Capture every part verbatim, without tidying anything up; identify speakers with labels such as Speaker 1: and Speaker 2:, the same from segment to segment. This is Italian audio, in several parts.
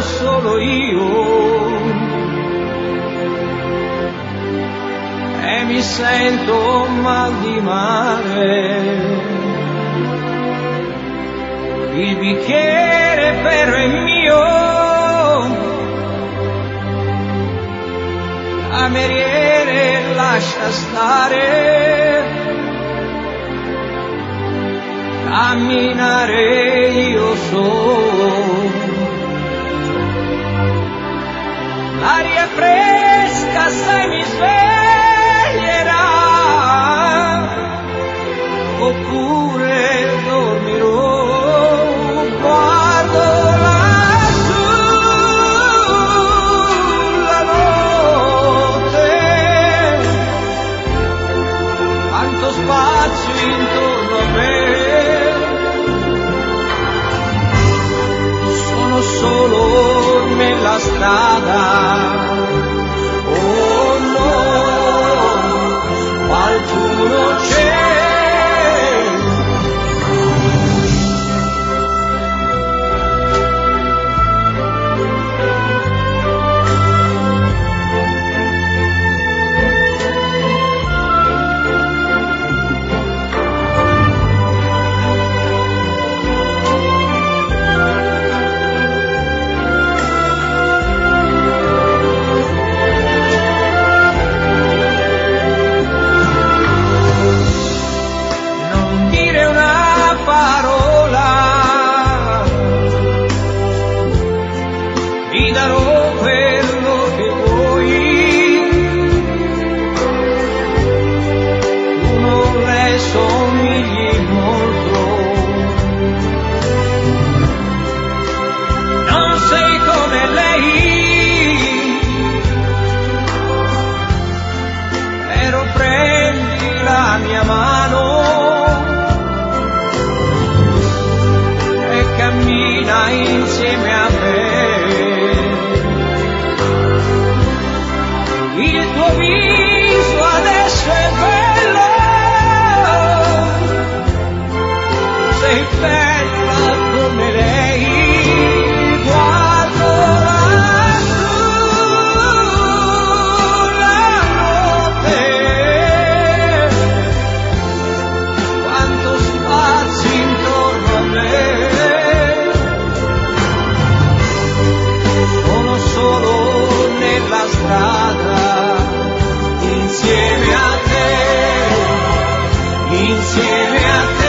Speaker 1: solo io e mi sento mal di mare. Il bicchiere però è mio, cameriere lascia stare, camminare io so. L'aria fresca se mi sveglierà, oppure dormirò. Guardo lassù la notte, quanto spazio intorno a me. Sono solo nella strada. Oh no, qualcuno c'è. Insieme a me, il tuo viso adesso è bello, sei bella come lei. Guardo lassù la notte, quanto spazio intorno a me. Solo nella strada, insieme a te, insieme a te.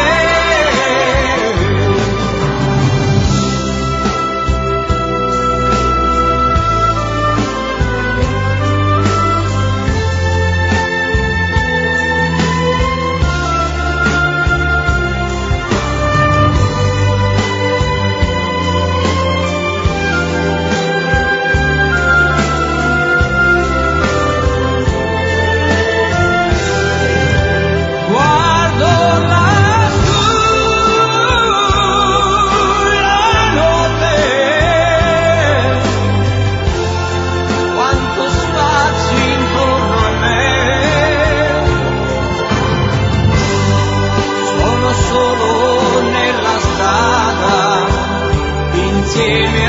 Speaker 1: Solo nella strada, insieme